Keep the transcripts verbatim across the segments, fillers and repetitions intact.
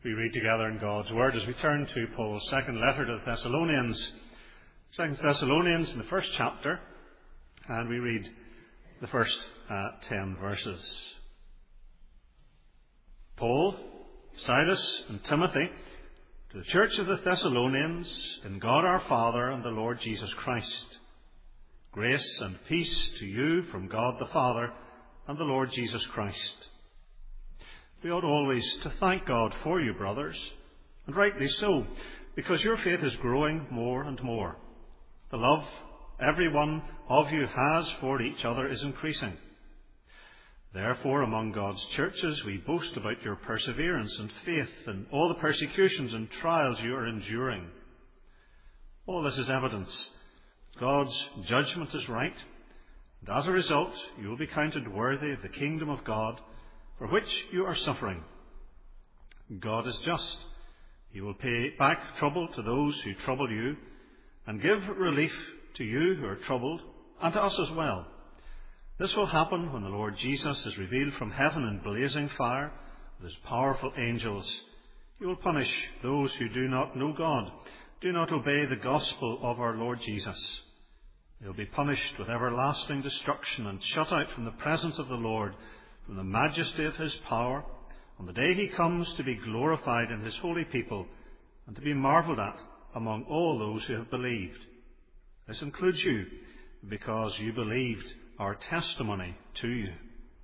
We read together in God's Word as we turn to Paul's second letter to the Thessalonians. Second Thessalonians in the first chapter, and we read the first uh, ten verses. Paul, Silas, and Timothy, to the church of the Thessalonians, in God our Father and the Lord Jesus Christ. Grace and peace to you from God the Father and the Lord Jesus Christ. We ought always to thank God for you, brothers, and rightly so, because your faith is growing more and more. The love every one of you has for each other is increasing. Therefore, among God's churches, we boast about your perseverance and faith and all the persecutions and trials you are enduring. All this is evidence God's judgment is right, and as a result, you will be counted worthy of the kingdom of God, for which you are suffering. God is just. He will pay back trouble to those who trouble you, and give relief to you who are troubled, and to us as well. This will happen when the Lord Jesus is revealed from heaven in blazing fire with his powerful angels. He will punish those who do not know God, do not obey the gospel of our Lord Jesus. They will be punished with everlasting destruction and shut out from the presence of the Lord, from the majesty of his power, on the day he comes to be glorified in his holy people and to be marvelled at among all those who have believed. This includes you, because you believed our testimony to you.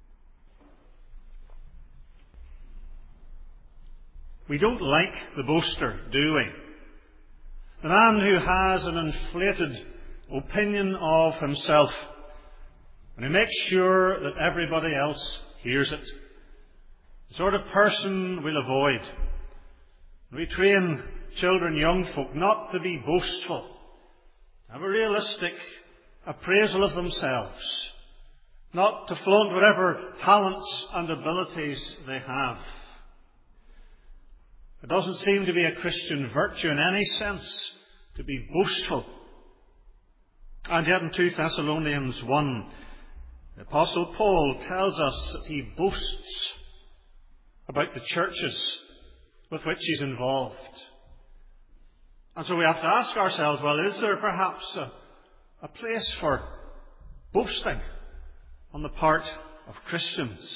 We don't like the boaster, do we? The man who has an inflated opinion of himself, and who makes sure that everybody else hears it. The sort of person we'll avoid. We train children, young folk, not to be boastful, to have a realistic appraisal of themselves, not to flaunt whatever talents and abilities they have. It doesn't seem to be a Christian virtue in any sense to be boastful. And yet in Second Thessalonians one, the Apostle Paul tells us that he boasts about the churches with which he's involved. And so we have to ask ourselves, well, is there perhaps a, a place for boasting on the part of Christians?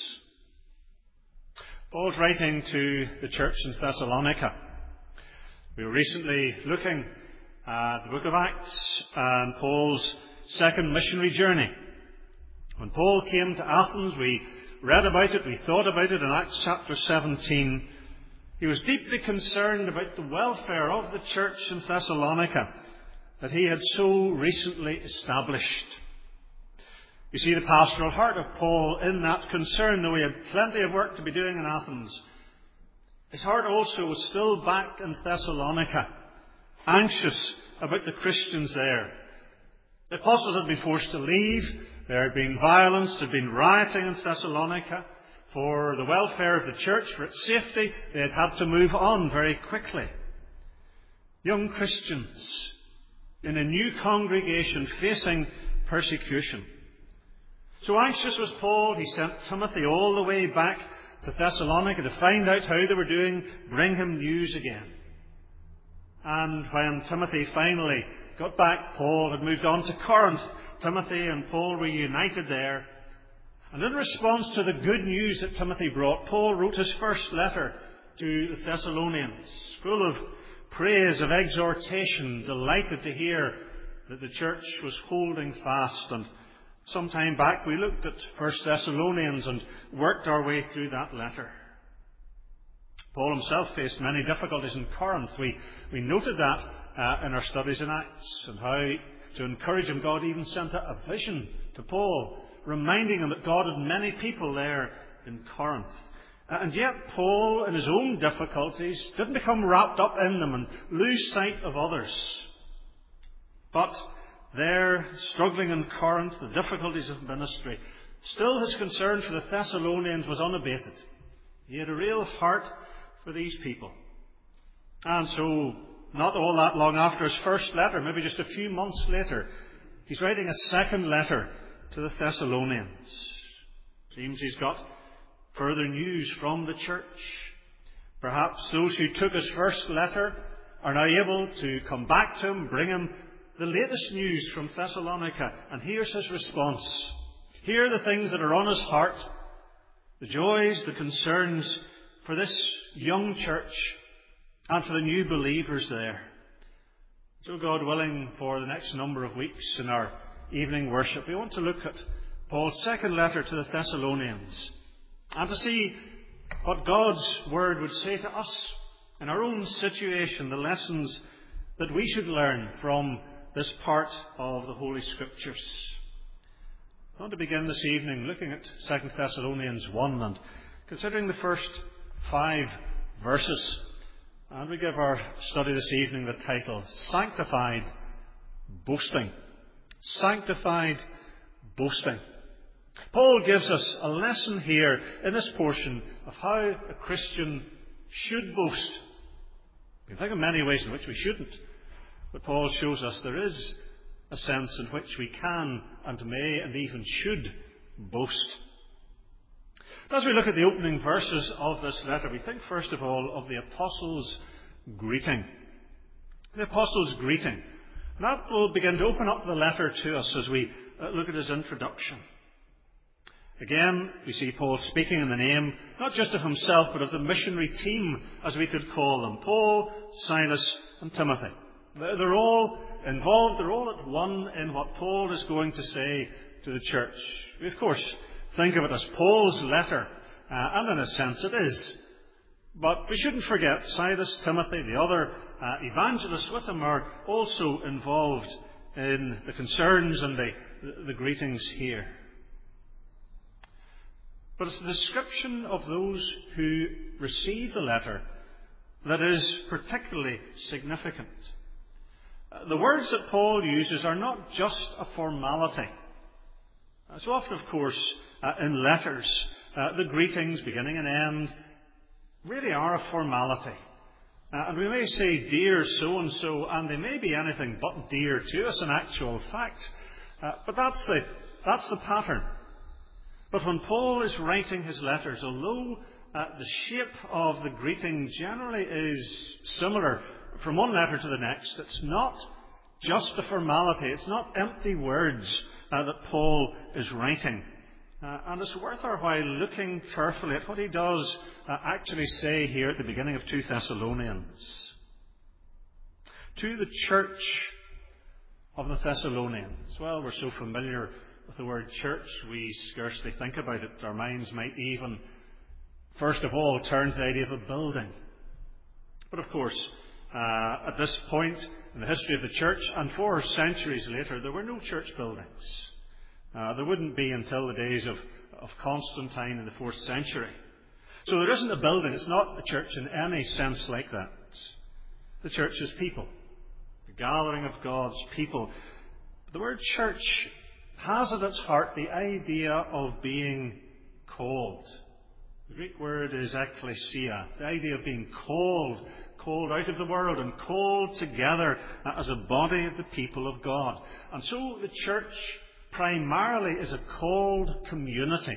Paul's writing to the church in Thessalonica. We were recently looking at the book of Acts and Paul's second missionary journey. When Paul came to Athens, we read about it, we thought about it in Acts chapter seventeen. He was deeply concerned about the welfare of the church in Thessalonica that he had so recently established. You see the pastoral heart of Paul in that concern, though he had plenty of work to be doing in Athens. His heart also was still back in Thessalonica, anxious about the Christians there. The apostles had been forced to leave. There had been violence, there had been rioting in Thessalonica. For the welfare of the church, for its safety, they had had to move on very quickly. Young Christians in a new congregation facing persecution. So anxious was Paul, he sent Timothy all the way back to Thessalonica to find out how they were doing, bring him news again. And when Timothy finally got back, Paul had moved on to Corinth. Timothy and Paul were united there. And in response to the good news that Timothy brought, Paul wrote his first letter to the Thessalonians, full of praise, of exhortation, delighted to hear that the church was holding fast. And some time back we looked at First Thessalonians and worked our way through that letter. Paul himself faced many difficulties in Corinth. We, we noted that uh, in our studies in Acts, and how to encourage him God even sent a, a vision to Paul, reminding him that God had many people there in Corinth. Uh, and yet Paul, in his own difficulties, didn't become wrapped up in them and lose sight of others. But there, struggling in Corinth, the difficulties of ministry, still his concern for the Thessalonians was unabated. He had a real heart for these people. And so, not all that long after his first letter, maybe just a few months later, he's writing a second letter to the Thessalonians. Seems he's got further news from the church. Perhaps those who took his first letter are now able to come back to him, bring him the latest news from Thessalonica, and here's his response. Here are the things that are on his heart, the joys, the concerns for this young church and for the new believers there. So, God willing, for the next number of weeks in our evening worship, we want to look at Paul's second letter to the Thessalonians and to see what God's Word would say to us in our own situation, the lessons that we should learn from this part of the Holy Scriptures. I want to begin this evening looking at Second Thessalonians one and considering the first five verses. And we give our study this evening the title, Sanctified Boasting. Sanctified Boasting. Paul gives us a lesson here in this portion of how a Christian should boast. We can think of many ways in which we shouldn't, but Paul shows us there is a sense in which we can and may and even should boast. As we look at the opening verses of this letter, we think first of all of the Apostles' greeting. The Apostles' greeting. And that will begin to open up the letter to us as we look at his introduction. Again, we see Paul speaking in the name, not just of himself, but of the missionary team, as we could call them. Paul, Silas, and Timothy. They're all involved, they're all at one in what Paul is going to say to the church. We, of course, think of it as Paul's letter, uh, and in a sense it is. But we shouldn't forget Silas, Timothy, the other uh, evangelists with him are also involved in the concerns and the, the greetings here. But it's the description of those who receive the letter that is particularly significant. Uh, the words that Paul uses are not just a formality. Uh, so often, of course, uh, in letters, uh, the greetings, beginning and end, really are a formality. Uh, and we may say, dear so-and-so, and they may be anything but dear to us in actual fact. Uh, but that's the, that's the pattern. But when Paul is writing his letters, although uh, the shape of the greeting generally is similar from one letter to the next, it's not just a formality. It's not empty words uh, that Paul is writing. Uh, and it's worth our while looking carefully at what he does uh, actually say here at the beginning of Second Thessalonians. To the church of the Thessalonians. Well, we're so familiar with the word church, we scarcely think about it. Our minds might even, first of all, turn to the idea of a building. But of course, uh, at this point in the history of the church, and four centuries later, there were no church buildings. Uh, there wouldn't be until the days of, of Constantine in the fourth century. So there isn't a building. It's not a church in any sense like that. The church is people. The gathering of God's people. The word church has at its heart the idea of being called. The Greek word is ekklesia, the idea of being called, called out of the world and called together as a body of the people of God. And so the church primarily is a called community.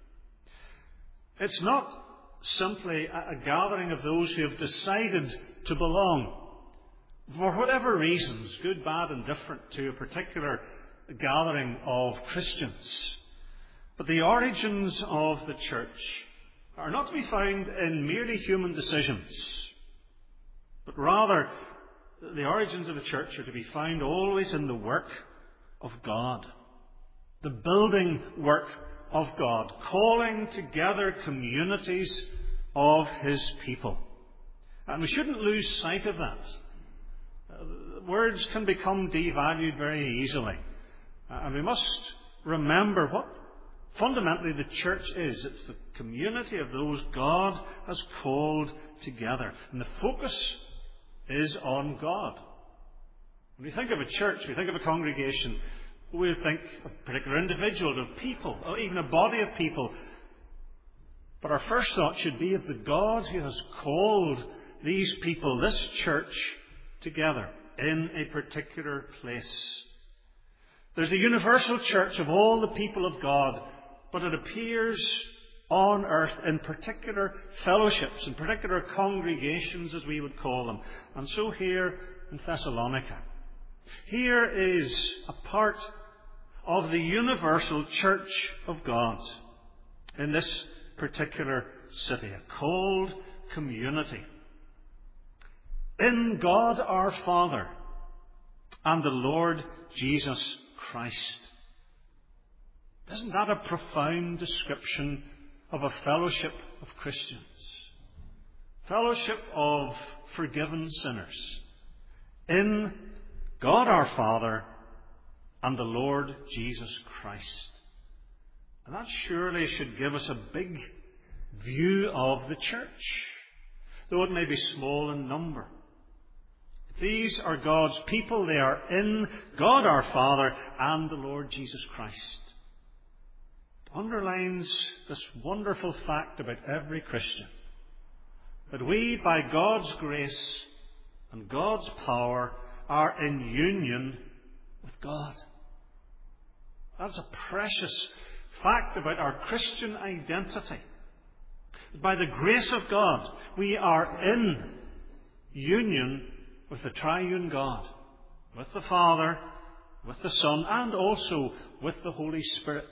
It's not simply a gathering of those who have decided to belong, for whatever reasons, good, bad, and different, to a particular gathering of Christians. But the origins of the church are not to be found in merely human decisions, but rather the origins of the church are to be found always in the work of God, the building work of God, calling together communities of His people. And we shouldn't lose sight of that. Uh, words can become devalued very easily. Uh, and we must remember what fundamentally the church is. It's the community of those God has called together. And the focus is on God. When we think of a church, we think of a congregation, we think of a particular individual, of people, or even a body of people. But our first thought should be of the God who has called these people, this church, together in a particular place. There's a universal church of all the people of God, but it appears on earth in particular fellowships, in particular congregations, as we would call them. And so here in Thessalonica. Here is a part of the universal church of God in this particular city, a called community. In God our Father and the Lord Jesus Christ. Isn't that a profound description of a fellowship of Christians? Fellowship of forgiven sinners. In God our Father and the Lord Jesus Christ. And that surely should give us a big view of the church, though it may be small in number. These are God's people. They are in God our Father and the Lord Jesus Christ. It underlines this wonderful fact about every Christian, that we, by God's grace and God's power, are in union with God. That's a precious fact about our Christian identity. By the grace of God, we are in union with the triune God, with the Father, with the Son, and also with the Holy Spirit.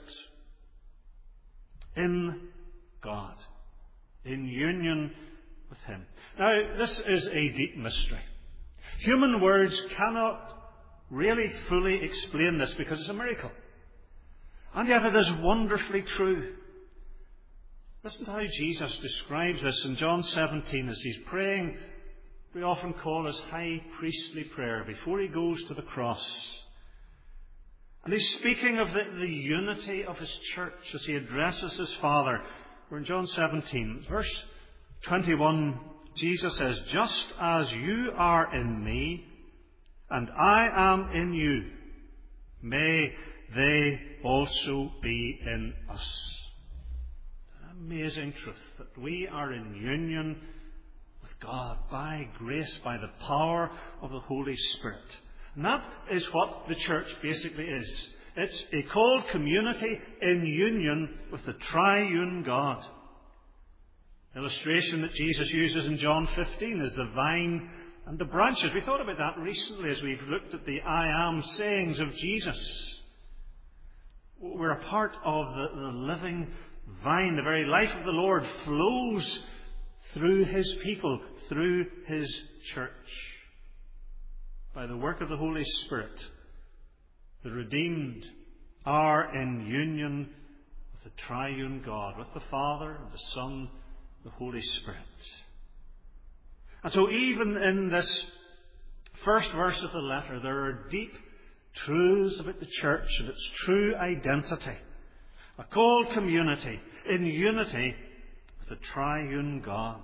In God. In union with Him. Now, this is a deep mystery. Human words cannot really fully explain this because it's a miracle. And yet it is wonderfully true. Listen to how Jesus describes this in John seventeen as He's praying. We often call His high priestly prayer before He goes to the cross. And He's speaking of the, the unity of His church as He addresses His Father. We're in John seventeen, verse twenty-one. Jesus says, "Just as you are in me, and I am in you, may they also be in us." An amazing truth that we are in union with God by grace, by the power of the Holy Spirit. And that is what the church basically is. It's a called community in union with the triune God. Illustration that Jesus uses in John fifteen is the vine and the branches. We thought about that recently as we've looked at the I am sayings of Jesus. We're a part of the, the living vine. The very life of the Lord flows through His people, through His church. By the work of the Holy Spirit, the redeemed are in union with the triune God, with the Father, the Son, the Holy Spirit. And so even in this first verse of the letter, there are deep truths about the church and its true identity. A called community in unity with the triune God.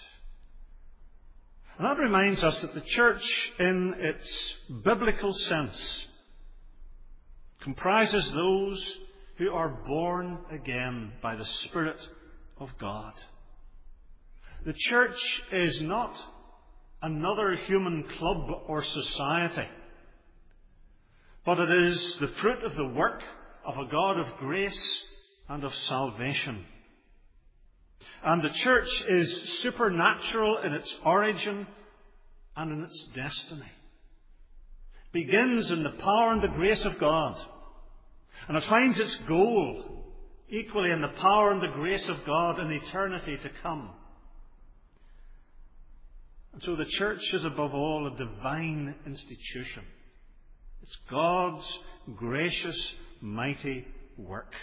And that reminds us that the church, in its biblical sense, comprises those who are born again by the Spirit of God. The church is not another human club or society, but it is the fruit of the work of a God of grace and of salvation. And the church is supernatural in its origin and in its destiny. It begins in the power and the grace of God. And it finds its goal equally in the power and the grace of God in eternity to come. And so the church is above all a divine institution. It's God's gracious, mighty work.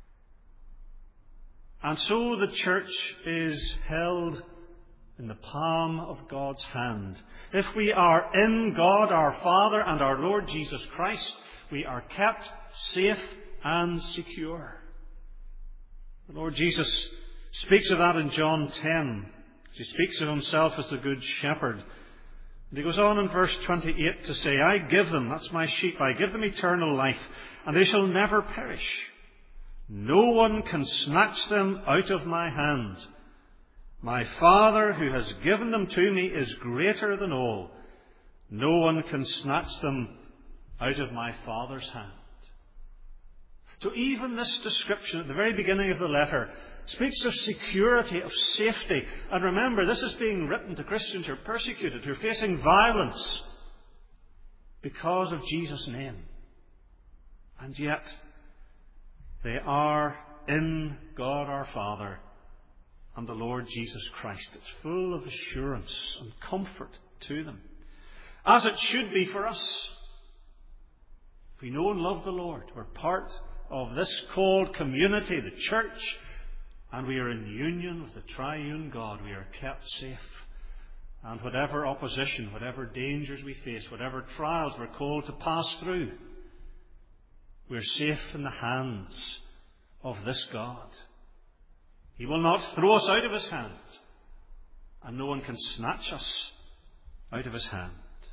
And so the church is held in the palm of God's hand. If we are in God our Father and our Lord Jesus Christ, we are kept safe and secure. The Lord Jesus speaks of that in John ten. He speaks of Himself as the Good Shepherd. And He goes on in verse twenty-eight to say, "I give them," that's my sheep, "I give them eternal life, and they shall never perish. No one can snatch them out of my hand. My Father who has given them to me is greater than all. No one can snatch them out of my Father's hand." So even this description at the very beginning of the letter speaks of security, of safety. And remember, this is being written to Christians who are persecuted, who are facing violence because of Jesus' name. And yet, they are in God our Father and the Lord Jesus Christ. It's full of assurance and comfort to them, as it should be for us. If we know and love the Lord, we're part of this called community, the church, and we are in union with the triune God. We are kept safe. And whatever opposition, whatever dangers we face, whatever trials we're called to pass through, we're safe in the hands of this God. He will not throw us out of his hand, and no one can snatch us out of his hand.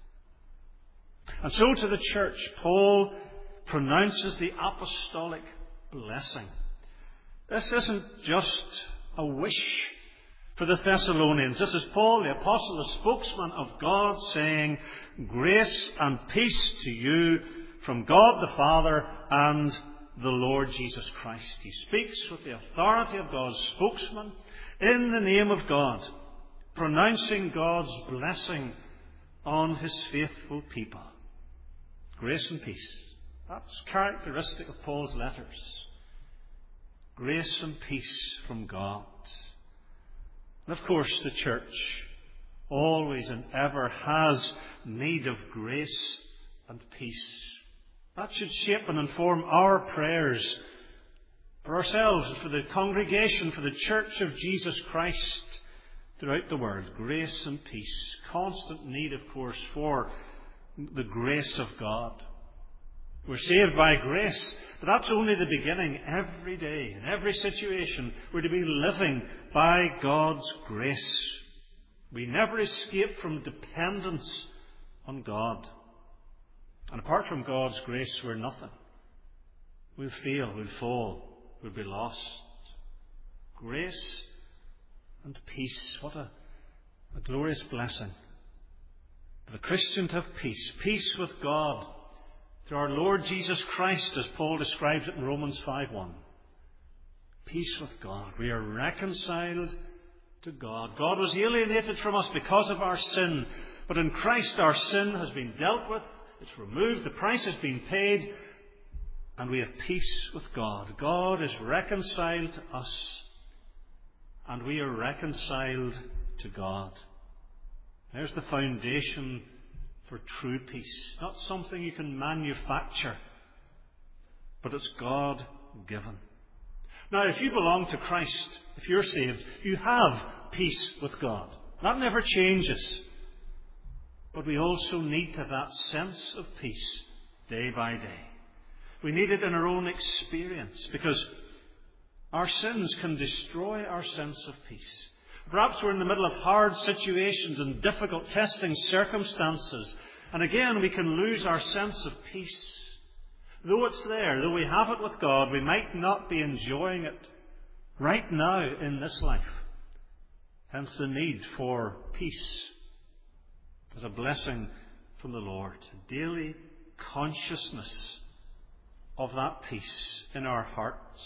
And so to the church, Paul pronounces the apostolic blessing. This isn't just a wish for the Thessalonians. This is Paul, the apostle, the spokesman of God, saying, grace and peace to you from God the Father and the Lord Jesus Christ. He speaks with the authority of God's spokesman in the name of God, pronouncing God's blessing on his faithful people. Grace and peace. That's characteristic of Paul's letters. Grace and peace from God. And of course, the church always and ever has need of grace and peace. That should shape and inform our prayers for ourselves, for the congregation, for the church of Jesus Christ throughout the world. Grace and peace. Constant need, of course, for the grace of God. We're saved by grace, but that's only the beginning. Every day, in every situation, we're to be living by God's grace. We never escape from dependence on God. And apart from God's grace, we're nothing. We'll fail, we'll fall, we'll be lost. Grace and peace. What a, a glorious blessing. For the Christian to have peace. Peace with God through our Lord Jesus Christ, as Paul describes it in Romans five one. Peace with God. We are reconciled to God. God was alienated from us because of our sin. But in Christ our sin has been dealt with. It's removed. The price has been paid. And we have peace with God. God is reconciled to us. And we are reconciled to God. There's the foundation for true peace. Not something you can manufacture, but it's God given. Now, if you belong to Christ, if you're saved, you have peace with God. That never changes. But we also need to have that sense of peace day by day. We need it in our own experience, because our sins can destroy our sense of peace. Perhaps we're in the middle of hard situations and difficult testing circumstances, and again we can lose our sense of peace. Though it's there, though we have it with God, we might not be enjoying it right now in this life. Hence the need for peace as a blessing from the Lord. A daily consciousness of that peace in our hearts.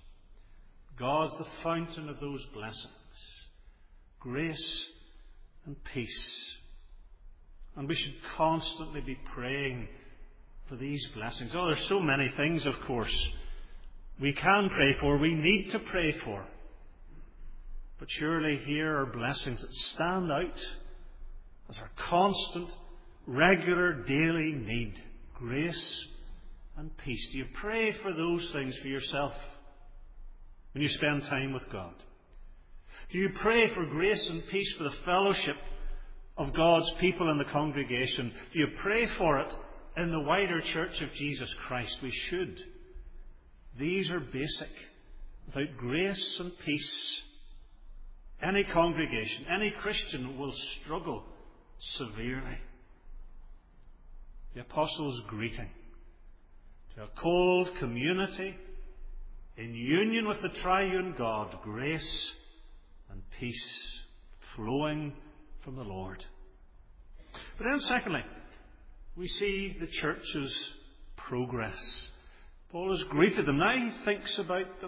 God's the fountain of those blessings. Grace and peace. And we should constantly be praying for these blessings. Oh, there's so many things, of course, we can pray for, we need to pray for. But surely here are blessings that stand out as our constant, regular, daily need. Grace and peace. Do you pray for those things for yourself when you spend time with God? Do you pray for grace and peace for the fellowship of God's people in the congregation? Do you pray for it in the wider church of Jesus Christ? We should. These are basic. Without grace and peace, any congregation, any Christian will struggle severely. The apostles' greeting to a cold community in union with the triune God, grace and peace flowing from the Lord. But then secondly, we see the church's progress. Paul has greeted them. Now he thinks about them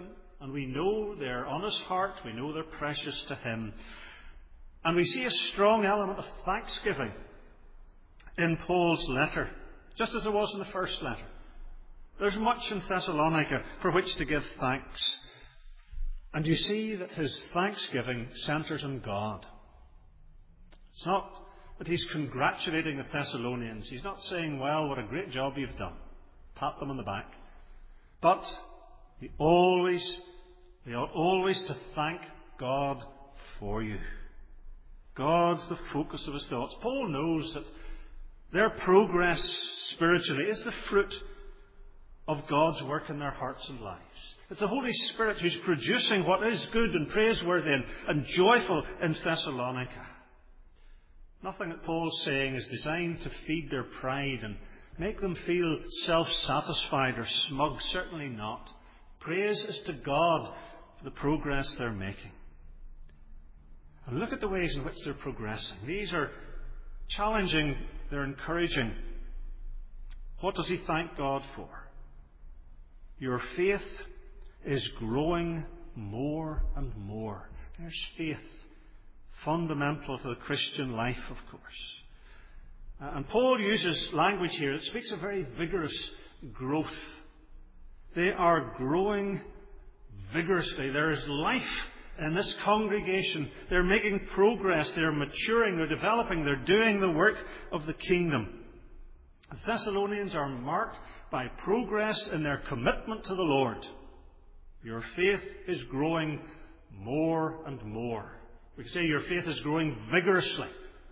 And we know they're on his heart. We know they're precious to him. And we see a strong element of thanksgiving in Paul's letter, just as there was in the first letter. There's much in Thessalonica for which to give thanks. And you see that his thanksgiving centres on God. It's not that he's congratulating the Thessalonians. He's not saying, well, what a great job you've done. Pat them on the back. But he always, they ought always to thank God for you. God's the focus of his thoughts. Paul knows that their progress spiritually is the fruit of God's work in their hearts and lives. It's the Holy Spirit who's producing what is good and praiseworthy and, and joyful in Thessalonica. Nothing that Paul's saying is designed to feed their pride and make them feel self-satisfied or smug. Certainly not. Praise is to God for the progress they're making. And look at the ways in which they're progressing. These are challenging, they're encouraging. What does he thank God for? Your faith is growing more and more. There's faith, fundamental to the Christian life, of course. Uh, and Paul uses language here that speaks of very vigorous growth. They are growing vigorously. There is life in this congregation. They're making progress. They're maturing. They're developing. They're doing the work of the kingdom. The Thessalonians are marked by progress in their commitment to the Lord. Your faith is growing more and more. We can say your faith is growing vigorously.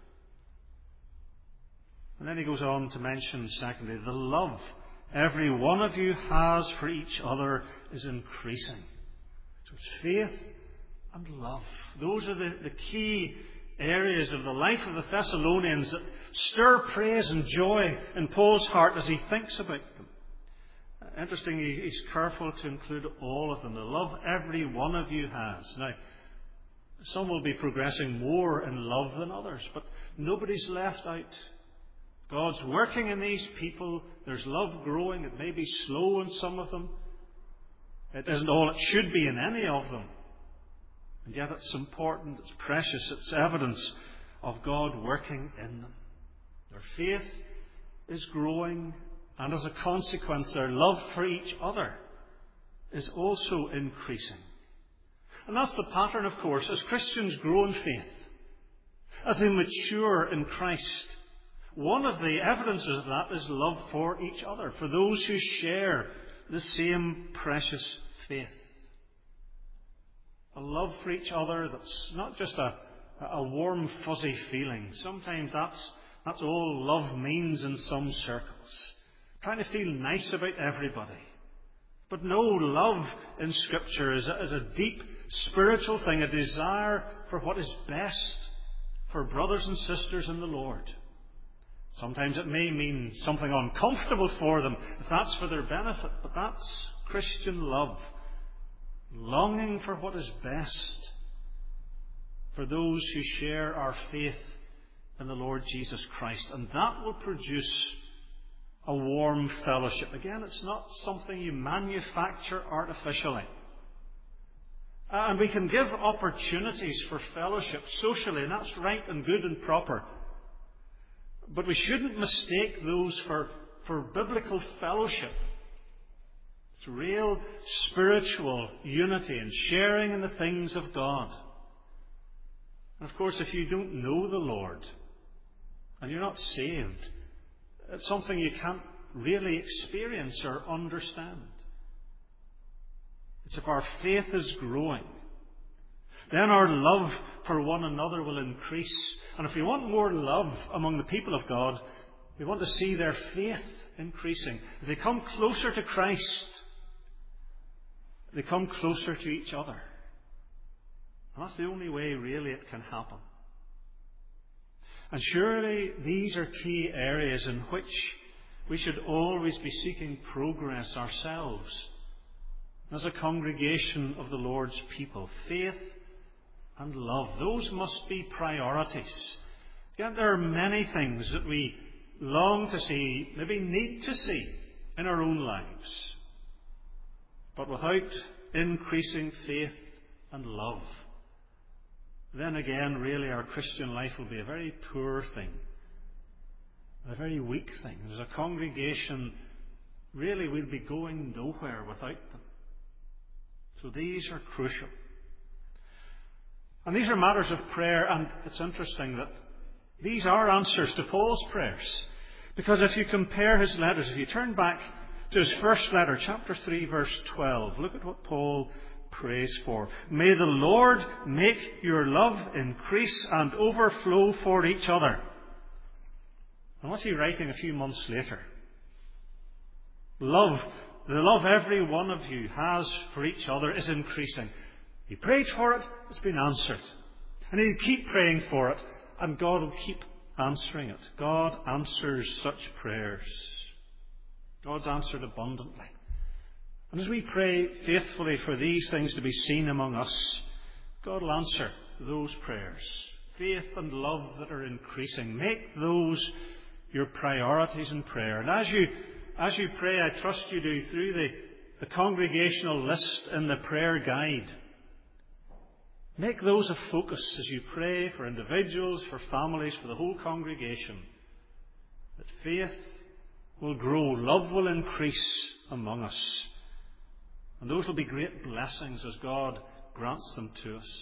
And then he goes on to mention, secondly, the love every one of you has for each other is increasing. So it's faith and love. Those are the, the key areas of the life of the Thessalonians that stir praise and joy in Paul's heart as he thinks about them. Interestingly, he's careful to include all of them. The love every one of you has. Now, some will be progressing more in love than others, but nobody's left out. God's working in these people. There's love growing. It may be slow in some of them. It isn't all it should be in any of them. And yet it's important, it's precious, it's evidence of God working in them. Their faith is growing, and as a consequence, their love for each other is also increasing. And that's the pattern, of course, as Christians grow in faith, as they mature in Christ. One of the evidences of that is love for each other, for those who share the same precious faith. A love for each other that's not just a, a warm, fuzzy feeling. Sometimes that's, that's all love means in some circles. Trying to feel nice about everybody. But no, love in Scripture is a, is a deep spiritual thing, a desire for what is best for brothers and sisters in the Lord. Sometimes it may mean something uncomfortable for them, if that's for their benefit, but that's Christian love. Longing for what is best for those who share our faith in the Lord Jesus Christ. And that will produce a warm fellowship. Again, it's not something you manufacture artificially. And we can give opportunities for fellowship socially, and that's right and good and proper. But we shouldn't mistake those for, for biblical fellowship. It's real spiritual unity and sharing in the things of God. And of course, if you don't know the Lord and you're not saved, it's something you can't really experience or understand. It's if our faith is growing, then our love for one another will increase. And if we want more love among the people of God, we want to see their faith increasing. If they come closer to Christ, they come closer to each other. And that's the only way, really, it can happen. And surely these are key areas in which we should always be seeking progress ourselves as a congregation of the Lord's people. Faith and love. Those must be priorities. Yet there are many things that we long to see, maybe need to see in our own lives. But without increasing faith and love, then again, really, our Christian life will be a very poor thing, a very weak thing. As a congregation, really, we'll be going nowhere without them. So these are crucial. And these are matters of prayer, and it's interesting that these are answers to Paul's prayers. Because if you compare his letters, if you turn back to his first letter, chapter three, verse twelve, look at what Paul prays for. May the Lord make your love increase and overflow for each other. And what's he writing a few months later? Love, the love every one of you has for each other is increasing. He prayed for it, it's been answered. And he'll keep praying for it, and God will keep answering it. God answers such prayers. God's answered abundantly. And as we pray faithfully for these things to be seen among us, God will answer those prayers. Faith and love that are increasing. Make those your priorities in prayer. And as you as you pray, I trust you do, through the, the congregational list in the prayer guide, make those a focus as you pray for individuals, for families, for the whole congregation. That faith will grow, love will increase among us. And those will be great blessings as God grants them to us.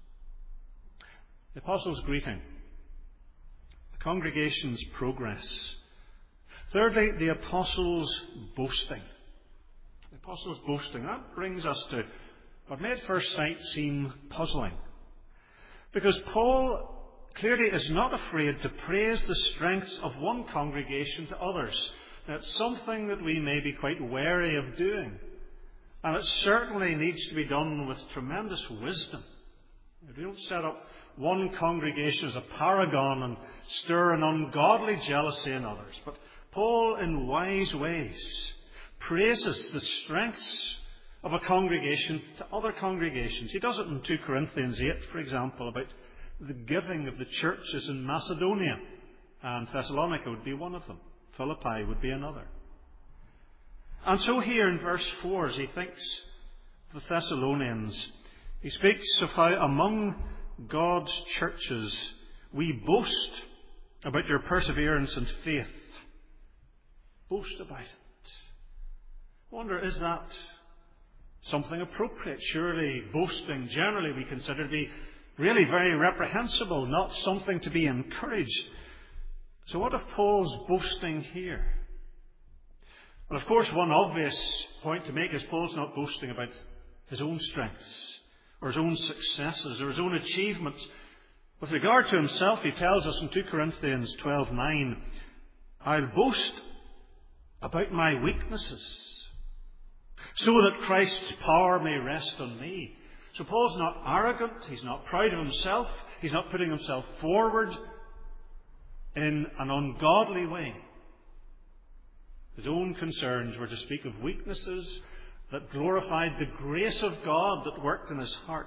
The Apostles' greeting. The congregation's progress. Thirdly, the Apostles' boasting. The Apostles' boasting. That brings us to what may at first sight seem puzzling. Because Paul clearly is not afraid to praise the strengths of one congregation to others. Now, it's something that we may be quite wary of doing. And it certainly needs to be done with tremendous wisdom. We don't set up one congregation as a paragon and stir an ungodly jealousy in others. But Paul, in wise ways, praises the strengths of a congregation to other congregations. He does it in two Corinthians eight, for example, about the giving of the churches in Macedonia. And Thessalonica would be one of them. Philippi would be another. And so here in verse four, as he thinks of the Thessalonians, he speaks of how among God's churches we boast about your perseverance and faith. Boast about it. I wonder, is that something appropriate? Surely boasting generally we consider to be really very reprehensible, not something to be encouraged. So what of Paul's boasting here? Well, of course, one obvious point to make is Paul's not boasting about his own strengths or his own successes or his own achievements. With regard to himself, he tells us in two Corinthians twelve nine, I'll boast about my weaknesses, so that Christ's power may rest on me. So Paul's not arrogant, he's not proud of himself, he's not putting himself forward in an ungodly way. His own concerns were to speak of weaknesses that glorified the grace of God that worked in his heart.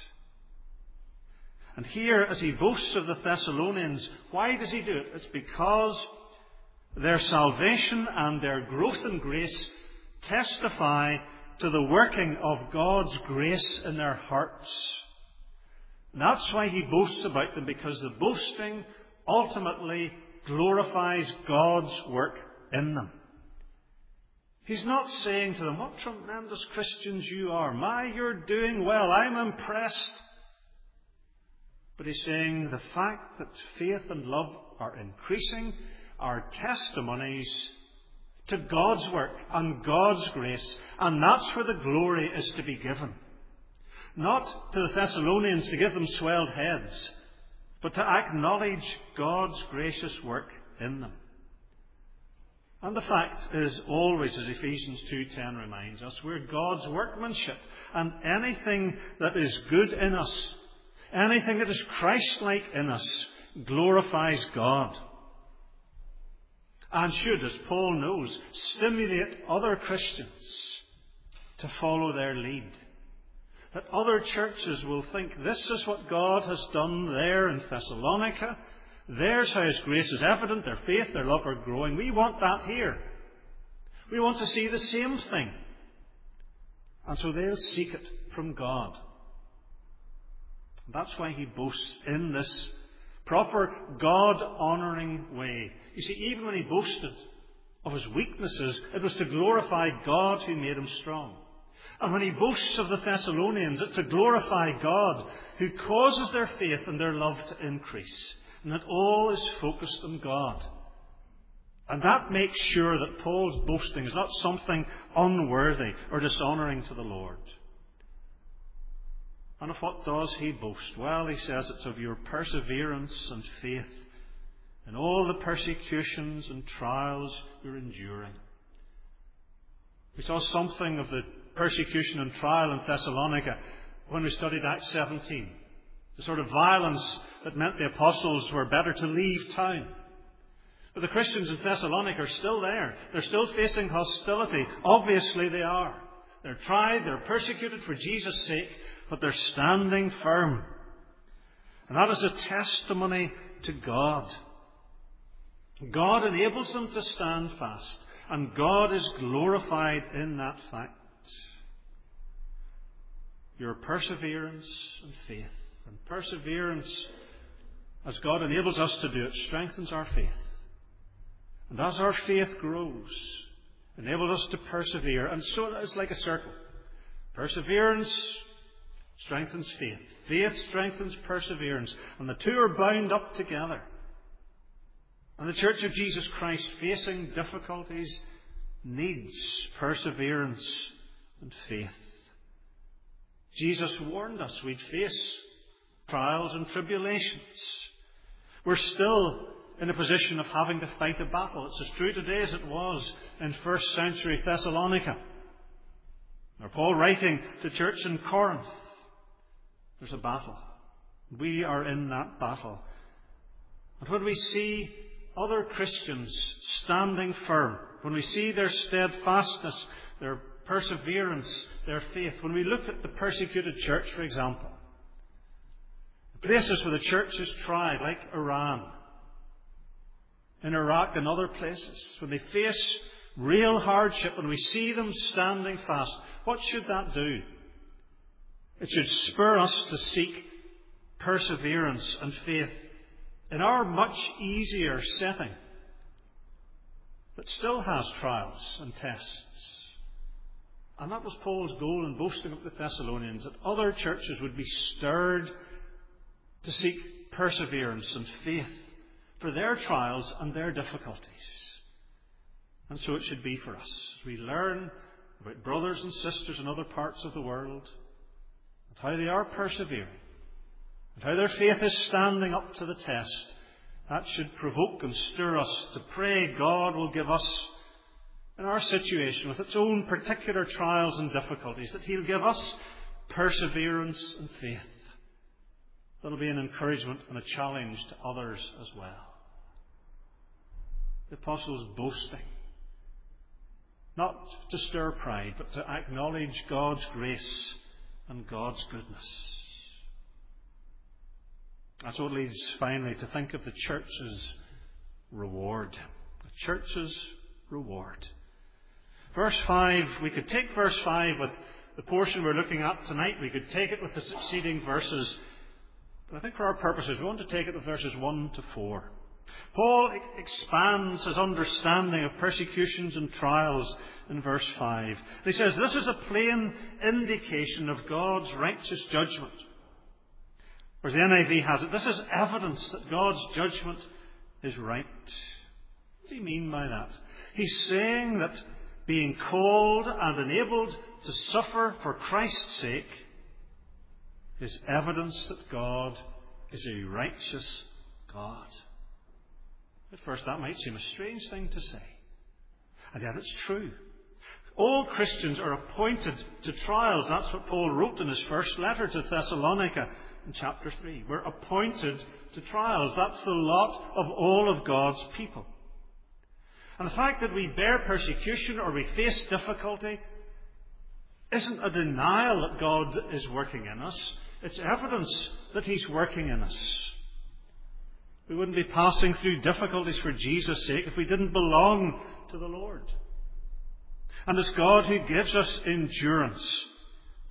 And here, as he boasts of the Thessalonians, why does he do it? It's because their salvation and their growth in grace testify to the working of God's grace in their hearts. And that's why he boasts about them, because the boasting ultimately glorifies God's work in them. He's not saying to them, what tremendous Christians you are. My, you're doing well. I'm impressed. But he's saying the fact that faith and love are increasing are testimonies to God's work and God's grace. And that's where the glory is to be given. Not to the Thessalonians to give them swelled heads, but to acknowledge God's gracious work in them. And the fact is always, as Ephesians two ten reminds us, we're God's workmanship. And anything that is good in us, anything that is Christ-like in us, glorifies God. And should, as Paul knows, stimulate other Christians to follow their lead. That other churches will think, this is what God has done there in Thessalonica. There's how His grace is evident, their faith, their love are growing. We want that here. We want to see the same thing. And so they'll seek it from God. That's why he boasts in this proper God-honouring way. You see, even when he boasted of his weaknesses, it was to glorify God who made him strong. And when he boasts of the Thessalonians, it's to glorify God who causes their faith and their love to increase. And that all is focused on God. And that makes sure that Paul's boasting is not something unworthy or dishonouring to the Lord. And of what does he boast? Well, he says it's of your perseverance and faith in all the persecutions and trials you're enduring. We saw something of the persecution and trial in Thessalonica when we studied Acts seventeen. The sort of violence that meant the apostles were better to leave town. But the Christians in Thessalonica are still there. They're still facing hostility. Obviously they are. They're tried, they're persecuted for Jesus' sake, but they're standing firm. And that is a testimony to God. God enables them to stand fast, and God is glorified in that fact. Your perseverance and faith. And perseverance, as God enables us to do it, strengthens our faith. And as our faith grows, enables us to persevere. And so it's like a circle. Perseverance strengthens faith. Faith strengthens perseverance. And the two are bound up together. And the Church of Jesus Christ, facing difficulties, needs perseverance and faith. Jesus warned us we'd face trials and tribulations. We're still in a position of having to fight a battle. It's as true today as it was in first century Thessalonica. Or Paul writing to the church in Corinth. There's a battle. We are in that battle. And when we see other Christians standing firm, when we see their steadfastness, their perseverance, their faith, when we look at the persecuted church, for example, places where the church is tried, like Iran, in Iraq and other places, when they face real hardship, when we see them standing fast, what should that do? It should spur us to seek perseverance and faith in our much easier setting that still has trials and tests. And that was Paul's goal in boasting of the Thessalonians, that other churches would be stirred to seek perseverance and faith for their trials and their difficulties. And so it should be for us. As we learn about brothers and sisters in other parts of the world, and how they are persevering, and how their faith is standing up to the test, that should provoke and stir us to pray God will give us, in our situation with its own particular trials and difficulties, that He'll give us perseverance and faith. That'll be an encouragement and a challenge to others as well. The apostles boasting, not to stir pride, but to acknowledge God's grace and God's goodness. That's what leads finally to think of the church's reward. The church's reward. Verse five, we could take verse five with the portion we're looking at tonight. We could take it with the succeeding verses. But I think for our purposes, we want to take it with verses one to four. Paul expands his understanding of persecutions and trials in verse five. He says, this is a plain indication of God's righteous judgment. Or as the N I V has it, this is evidence that God's judgment is right. What does he mean by that? He's saying that being called and enabled to suffer for Christ's sake is evidence that God is a righteous God. At first that might seem a strange thing to say. And yet it's true. All Christians are appointed to trials. That's what Paul wrote in his first letter to Thessalonica in chapter three. We're appointed to trials. That's the lot of all of God's people. And the fact that we bear persecution or we face difficulty isn't a denial that God is working in us. It's evidence that He's working in us. We wouldn't be passing through difficulties for Jesus' sake if we didn't belong to the Lord. And it's God who gives us endurance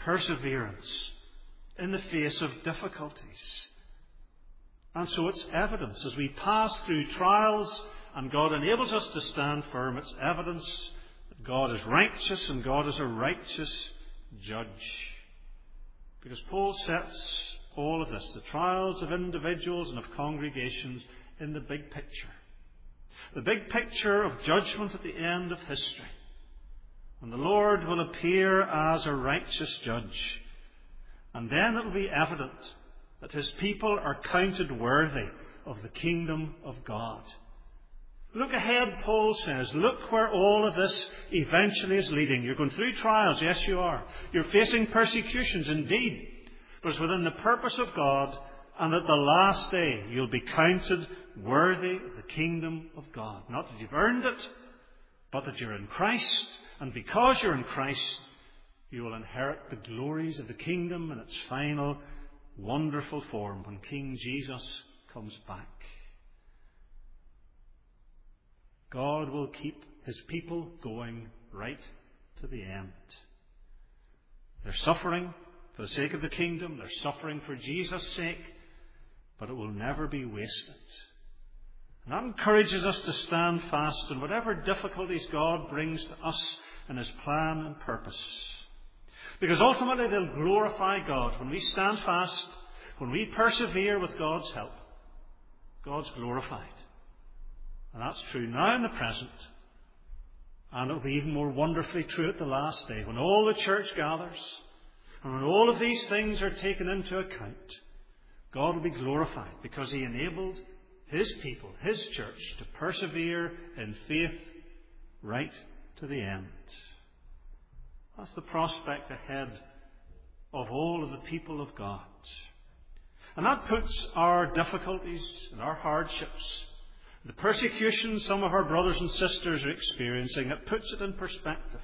perseverance in the face of difficulties. And so it's evidence as we pass through trials and God enables us to stand firm. It's evidence that God is righteous and God is a righteous judge. Because Paul sets all of this, the trials of individuals and of congregations, in the big picture. The big picture of judgment at the end of history. And the Lord will appear as a righteous judge. And then it will be evident that his people are counted worthy of the kingdom of God. Look ahead, Paul says. Look where all of this eventually is leading. You're going through trials. Yes, you are. You're facing persecutions, indeed. But it's within the purpose of God, and at the last day you'll be counted worthy of the kingdom of God. Not that you've earned it, but that you're in Christ. And because you're in Christ, you will inherit the glories of the kingdom in its final, wonderful form when King Jesus comes back. God will keep his people going right to the end. They're suffering for the sake of the kingdom. They're suffering for Jesus' sake. But it will never be wasted. And that encourages us to stand fast in whatever difficulties God brings to us in his plan and purpose. Because ultimately they'll glorify God. When we stand fast, when we persevere with God's help, God's glorified. And that's true now in the present. And it will be even more wonderfully true at the last day, when all the church gathers, and when all of these things are taken into account. God will be glorified because he enabled his people, his church, to persevere in faith right to the end. That's the prospect ahead of all of the people of God. And that puts our difficulties and our hardships, the persecution some of our brothers and sisters are experiencing, it puts it in perspective.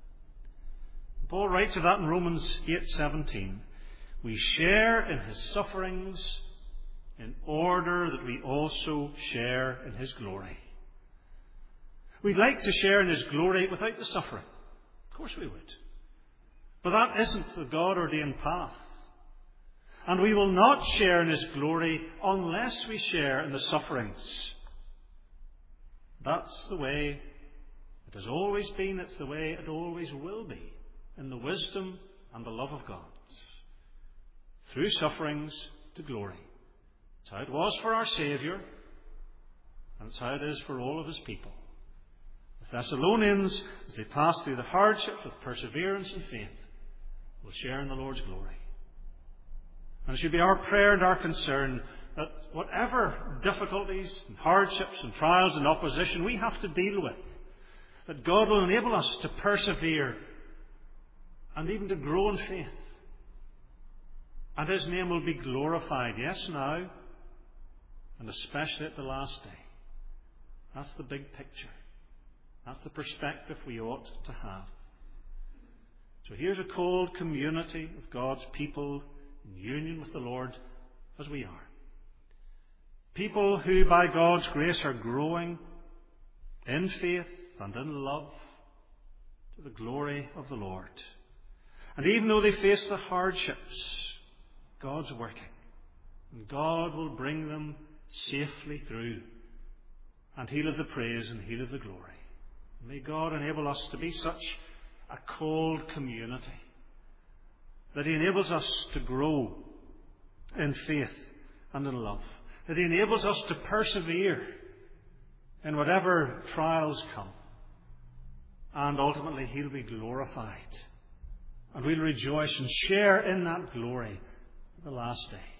Paul writes of that in Romans eight seventeen. We share in his sufferings in order that we also share in his glory. We'd like to share in his glory without the suffering. Of course we would. But that isn't the God-ordained path. And we will not share in his glory unless we share in the sufferings. That's the way it has always been. It's the way it always will be, in the wisdom and the love of God. Through sufferings to glory. It's how it was for our Saviour, and it's how it is for all of his people. The Thessalonians, as they pass through the hardships with perseverance and faith, will share in the Lord's glory. And it should be our prayer and our concern that whatever difficulties and hardships and trials and opposition we have to deal with, that God will enable us to persevere and even to grow in faith. And his name will be glorified, yes, now, and especially at the last day. That's the big picture. That's the perspective we ought to have. So here's a called community of God's people in union with the Lord as we are. People who by God's grace are growing in faith and in love to the glory of the Lord. And even though they face the hardships, God's working. And God will bring them safely through. And he'll have the praise and he'll have the glory. May God enable us to be such a called community, that he enables us to grow in faith and in love, that he enables us to persevere in whatever trials come, and ultimately he'll be glorified, and we'll rejoice and share in that glory at the last day.